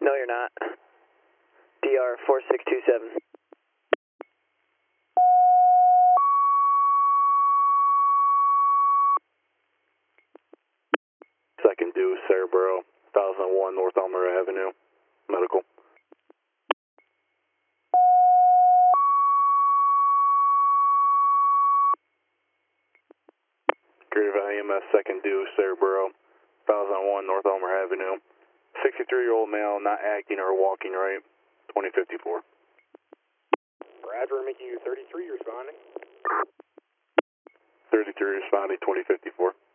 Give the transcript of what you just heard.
No, you're not. DR 4627. Second due, Cerebro, 1001 North Elmer Avenue, medical. Greater Valley EMS, second due, Cerebro, 1001 North Elmer Avenue. 63-year-old male, not acting or walking right, 2054. Roger, Mickey 33 responding. 33 responding, 2054.